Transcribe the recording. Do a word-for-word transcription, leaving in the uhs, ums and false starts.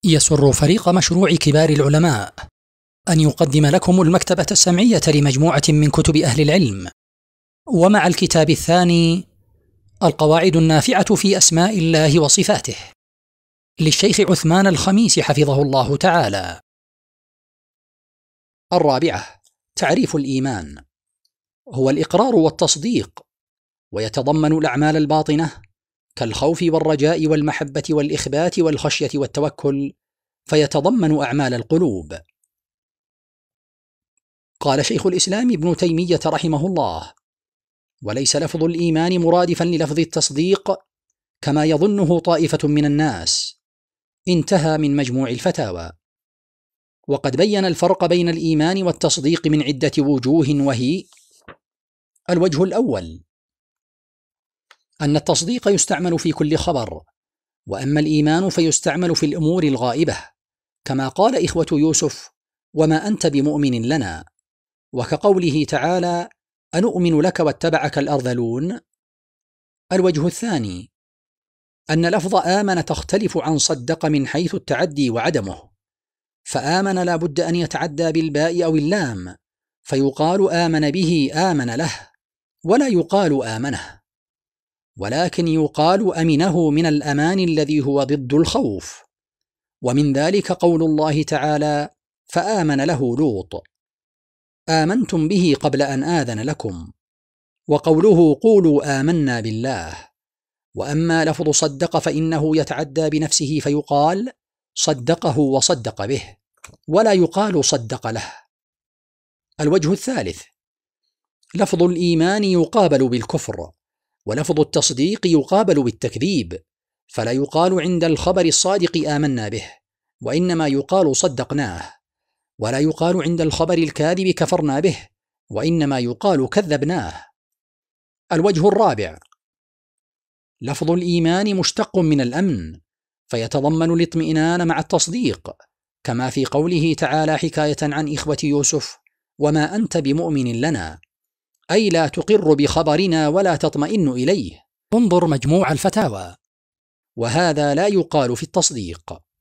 يسر فريق مشروع كبار العلماء أن يقدم لكم المكتبة السمعية لمجموعة من كتب أهل العلم، ومع الكتاب الثاني القواعد النافعة في أسماء الله وصفاته للشيخ عثمان الخميس حفظه الله تعالى. الرابعة: تعريف الإيمان. هو الإقرار والتصديق، ويتضمن الأعمال الباطنة كالخوف والرجاء والمحبة والإخبات والخشية والتوكل، فيتضمن أعمال القلوب. قال شيخ الإسلام ابن تيمية رحمه الله: وليس لفظ الإيمان مرادفا للفظ التصديق كما يظنه طائفة من الناس. انتهى من مجموع الفتاوى. وقد بين الفرق بين الإيمان والتصديق من عدة وجوه، وهي: الوجه الأول أن التصديق يستعمل في كل خبر، وأما الإيمان فيستعمل في الأمور الغائبة، كما قال إخوة يوسف: وما أنت بمؤمن لنا، وكقوله تعالى: أنؤمن لك واتبعك الأرذلون. الوجه الثاني أن لفظ آمن تختلف عن صدق من حيث التعدي وعدمه، فآمن لا بد أن يتعدى بالباء أو اللام، فيقال آمن به آمن له، ولا يقال آمنه، ولكن يقال أمنه من الأمان الذي هو ضد الخوف. ومن ذلك قول الله تعالى: فآمن له لوط. آمنتم به قبل أن آذن لكم. وقوله: قولوا آمنا بالله. وأما لفظ صدق فإنه يتعدى بنفسه، فيقال صدقه وصدق به، ولا يقال صدق له. الوجه الثالث لفظ الإيمان يقابل بالكفر، ولفظ التصديق يقابل بالتكذيب، فلا يقال عند الخبر الصادق آمنا به، وإنما يقال صدقناه، ولا يقال عند الخبر الكاذب كفرنا به، وإنما يقال كذبناه. الوجه الرابع لفظ الإيمان مشتق من الأمن، فيتضمن الاطمئنان مع التصديق، كما في قوله تعالى حكاية عن إخوة يوسف: وما أنت بمؤمن لنا، أي لا تقر بخبرنا ولا تطمئن إليه. انظر مجموع الفتاوى. وهذا لا يقال في التصديق.